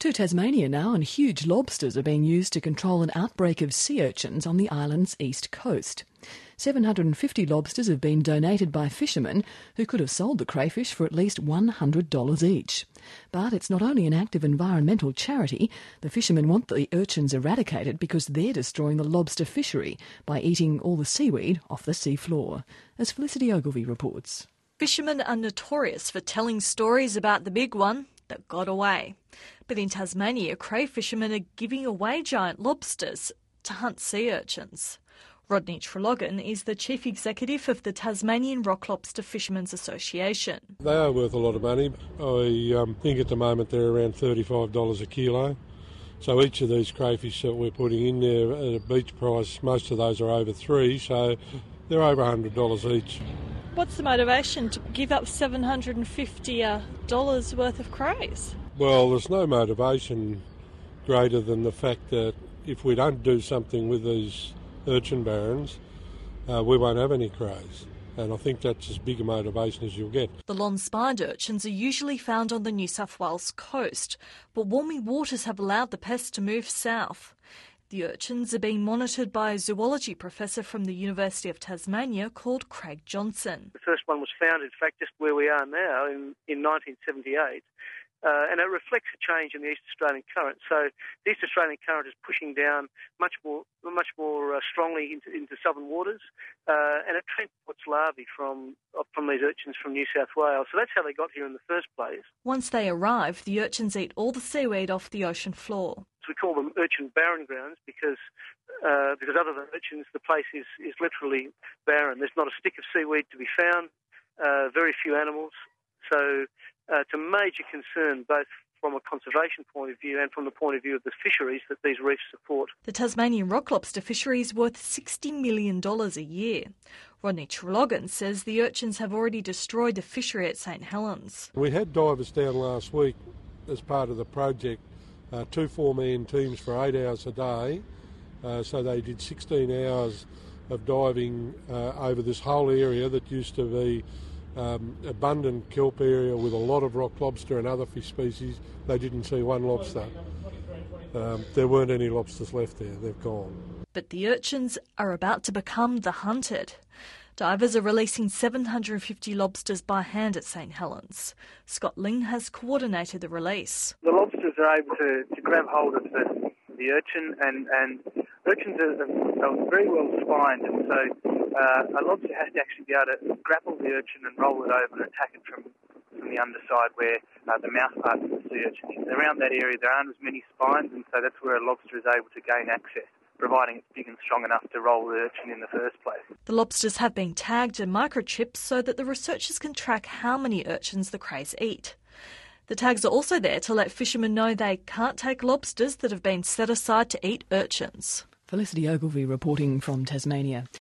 To Tasmania now, and huge lobsters are being used to control an outbreak of sea urchins on the island's east coast. 750 lobsters have been donated by fishermen who could have sold the crayfish for at least $100 each. But it's not only an active environmental charity. The fishermen want the urchins eradicated because they're destroying the lobster fishery by eating all the seaweed off the seafloor. As Felicity Ogilvie reports. Fishermen are notorious for telling stories about the big one that got away. But in Tasmania, cray fishermen are giving away giant lobsters to hunt sea urchins. Rodney Treloggan is the Chief Executive of the Tasmanian Rock Lobster Fishermen's Association. They are worth a lot of money. I think at the moment they're around $35 a kilo. So each of these crayfish that we're putting in there at a beach price, most of those are over $3, so they're over $100 each. What's the motivation to give up $750 worth of crays? Well, there's no motivation greater than the fact that if we don't do something with these urchin barons, we won't have any crays. And I think that's as big a motivation as you'll get. The long-spined urchins are usually found on the New South Wales coast, but warming waters have allowed the pests to move south. The urchins are being monitored by a zoology professor from the University of Tasmania called Craig Johnson. The first one was found, in fact, just where we are now in 1978. And it reflects a change in the East Australian current. So the East Australian current is pushing down much more strongly into southern waters, and it transports larvae from these urchins from New South Wales. So that's how they got here in the first place. Once they arrive, the urchins eat all the seaweed off the ocean floor. So we call them urchin barren grounds because other than urchins, the place is literally barren. There's not a stick of seaweed to be found, very few animals. So it's a major concern, both from a conservation point of view and from the point of view of the fisheries that these reefs support. The Tasmanian rock lobster fishery is worth $60 million a year. Rodney Treloggan says the urchins have already destroyed the fishery at St Helens. We had divers down last week as part of the project, 2 4-man teams for 8 hours a day. So they did 16 hours of diving over this whole area that used to be abundant kelp area with a lot of rock lobster and other fish species. They didn't see one lobster. There weren't any lobsters left there. They've gone. But the urchins are about to become the hunted. Divers are releasing 750 lobsters by hand at St Helens. Scott Ling has coordinated the release. The lobsters are able to grab hold of the urchin, and urchins are very well spined, and so a lobster has to actually be able to grapple the urchin and roll it over and attack it from the underside where the mouth part of the sea urchin is. Around that area there aren't as many spines, and so that's where a lobster is able to gain access, providing it's big and strong enough to roll the urchin in the first place. The lobsters have been tagged and microchipped so that the researchers can track how many urchins the crays eat. The tags are also there to let fishermen know they can't take lobsters that have been set aside to eat urchins. Felicity Ogilvie reporting from Tasmania.